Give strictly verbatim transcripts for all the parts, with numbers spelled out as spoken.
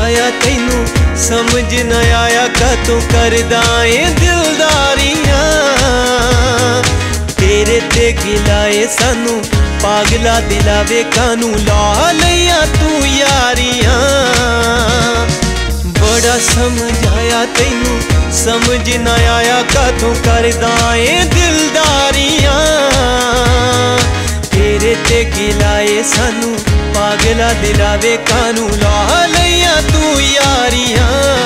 समझाया तैनू समझ न आया कतों करदा ए दिलदारियां। तेरे ते गिलाए सानू पागला दिलावे कानू ला लिया तू यारियां। बड़ा समझाया तैनू समझ न आया कतों करदा ए दिलदारियां। तेरे ते गिलाए सानू पागला दिलावे कानू ला लिया तू यारियां।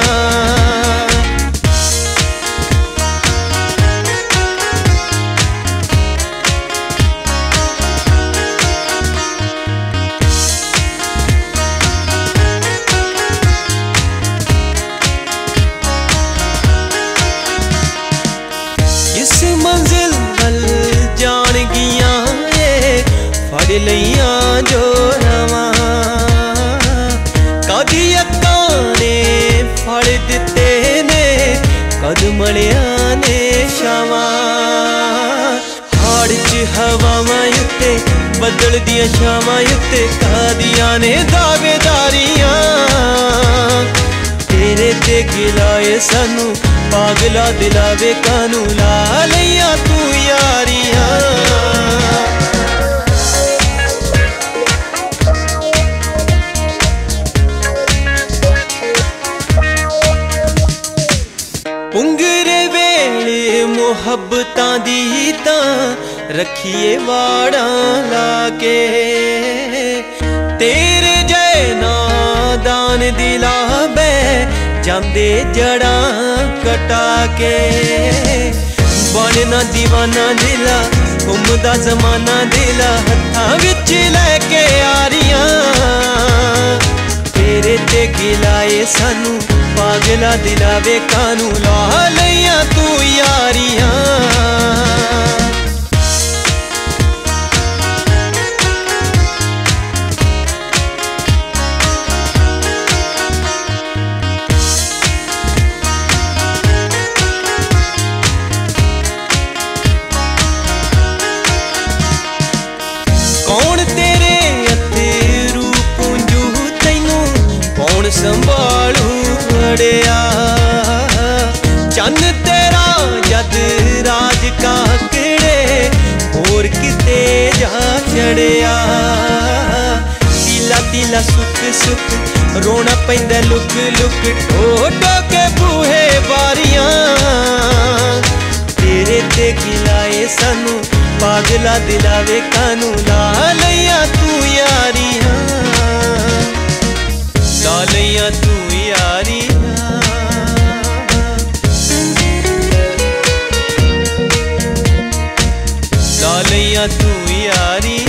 इस मंजिल वल जान गिया फड़ लिया जो रवां। कदी अक्कां ने फड़ दिते ने कद मलिया ने छावां। हाड़ च हवावां उत्ते बदल दियां छावां उत्ते कादियां ने दावेदारियां। तेरे ते गिलाए सानू पागला दिलावे कानू ला लिया तू यारियां। पुंगरे वेले मुहब्बतां दी तां रखिए वाड़ा लाके। तेरे जय नादान दिला बै जांदे जड़ा कटा के। बनना दीवाना दिला घुमदा जमाना दिला हत्थां विच लैके यारियां। तेरे ते गिलाए सानू पागला दिलावे कानू ला लिया तू यारियां। कौन तेरे अत्तरू पूंजू तैनू कौन संभालू अड़िया। चन तेरा जद राज काकड़े होर किते जा चढ़िया। तीला तीला सुख सुख रोना पैंदा लुक लुक ठोटो के बूहे बारियां। तेरे ते गिलाए सानू पागला दिलावे कानू ला लिया तू यारियां। ला लिया तू यारियां। ला लिया तू यारियां।